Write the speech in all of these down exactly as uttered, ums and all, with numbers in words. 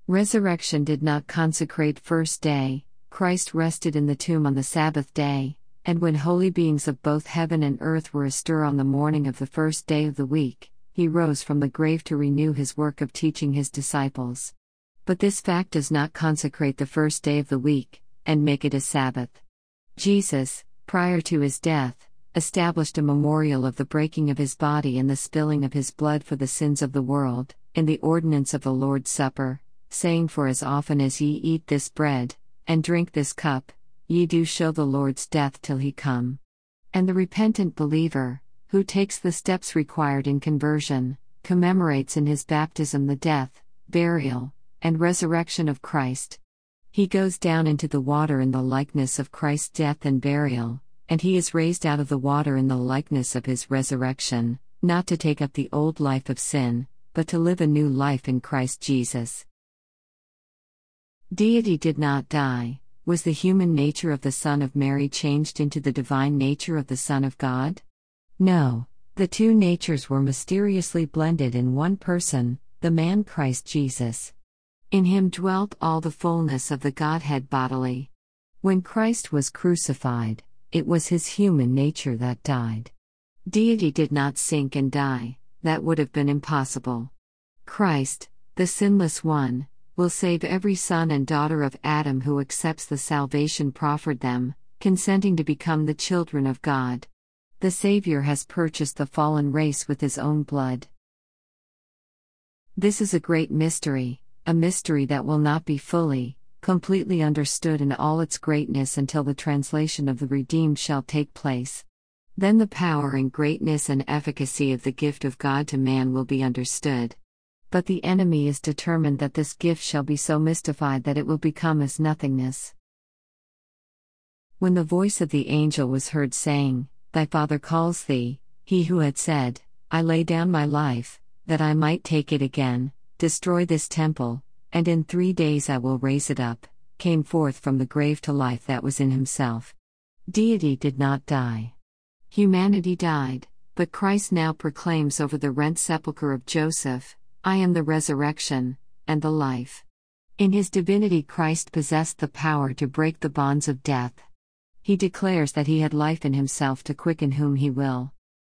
Resurrection did not consecrate first day. Christ rested in the tomb on the Sabbath day, and when holy beings of both heaven and earth were astir on the morning of the first day of the week, he rose from the grave to renew his work of teaching his disciples. But this fact does not consecrate the first day of the week, and make it a Sabbath. Jesus, prior to his death, established a memorial of the breaking of his body and the spilling of his blood for the sins of the world, in the ordinance of the Lord's Supper, saying, For as often as ye eat this bread, and drink this cup, ye do show the Lord's death till he come. And the repentant believer, who takes the steps required in conversion, commemorates in his baptism the death, burial, and resurrection of Christ. He goes down into the water in the likeness of Christ's death and burial, and he is raised out of the water in the likeness of his resurrection, not to take up the old life of sin, but to live a new life in Christ Jesus. Deity did not die. Was the human nature of the Son of Mary changed into the divine nature of the Son of God? No, the two natures were mysteriously blended in one person, the man Christ Jesus. In him dwelt all the fullness of the Godhead bodily. When Christ was crucified, it was his human nature that died. Deity did not sink and die, that would have been impossible. Christ, the sinless one, will save every son and daughter of Adam who accepts the salvation proffered them, consenting to become the children of God. The Savior has purchased the fallen race with his own blood. This is a great mystery, a mystery that will not be fully, completely understood in all its greatness until the translation of the redeemed shall take place. Then the power and greatness and efficacy of the gift of God to man will be understood. But the enemy is determined that this gift shall be so mystified that it will become as nothingness. When the voice of the angel was heard saying, Thy Father calls thee, he who had said, I lay down my life, that I might take it again, destroy this temple, and in three days I will raise it up, came forth from the grave to life that was in himself. Deity did not die. Humanity died, but Christ now proclaims over the rent sepulchre of Joseph, I am the resurrection, and the life. In his divinity Christ possessed the power to break the bonds of death. He declares that he had life in himself to quicken whom he will.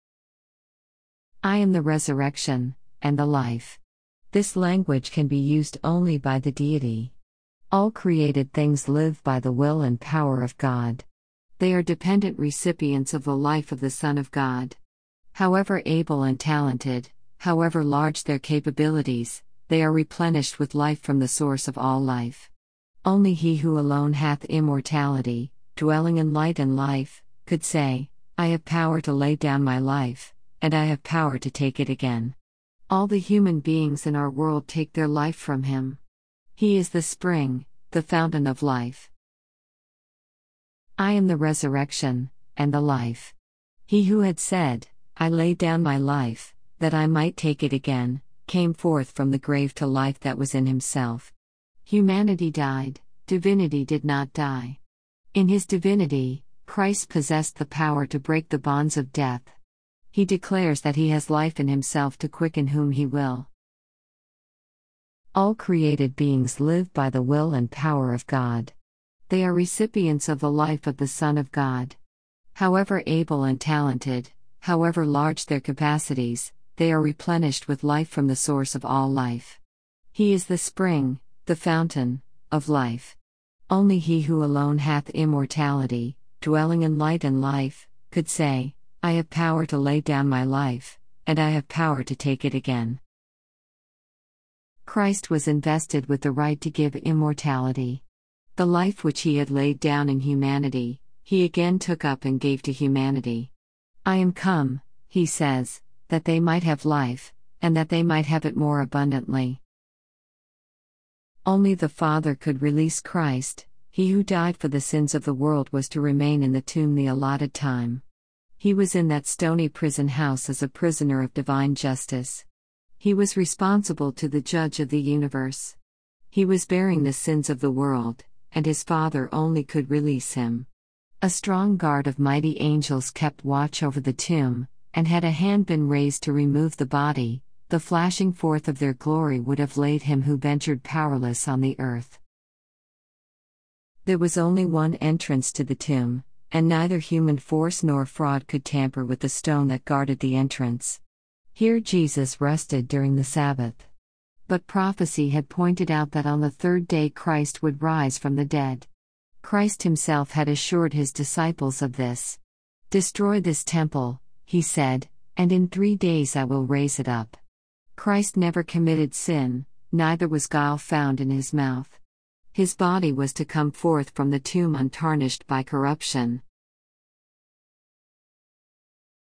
I am the resurrection, and the life. This language can be used only by the deity. All created things live by the will and power of God. They are dependent recipients of the life of the Son of God. However able and talented, however large their capabilities, they are replenished with life from the source of all life. Only he who alone hath immortality, dwelling in light and life, could say, I have power to lay down my life, and I have power to take it again. All the human beings in our world take their life from him. He is the spring, the fountain of life. I am the resurrection, and the life. He who had said, I lay down my life, that I might take it again, came forth from the grave to life that was in himself. Humanity died, divinity did not die. In his divinity, Christ possessed the power to break the bonds of death. He declares that he has life in himself to quicken whom he will. All created beings live by the will and power of God. They are recipients of the life of the Son of God. However able and talented, however large their capacities, they are replenished with life from the source of all life. He is the spring, the fountain, of life. Only he who alone hath immortality, dwelling in light and life, could say, I have power to lay down my life, and I have power to take it again. Christ was invested with the right to give immortality. The life which he had laid down in humanity, he again took up and gave to humanity. I am come, he says, that they might have life, and that they might have it more abundantly. Only the Father could release Christ. He who died for the sins of the world was to remain in the tomb the allotted time. He was in that stony prison house as a prisoner of divine justice. He was responsible to the Judge of the universe. He was bearing the sins of the world, and his Father only could release him. A strong guard of mighty angels kept watch over the tomb, and had a hand been raised to remove the body, the flashing forth of their glory would have laid him who ventured powerless on the earth. There was only one entrance to the tomb, and neither human force nor fraud could tamper with the stone that guarded the entrance. Here Jesus rested during the Sabbath. But prophecy had pointed out that on the third day Christ would rise from the dead. Christ himself had assured his disciples of this. "Destroy this temple," he said, "and in three days I will raise it up." Christ never committed sin, neither was guile found in his mouth. His body was to come forth from the tomb untarnished by corruption.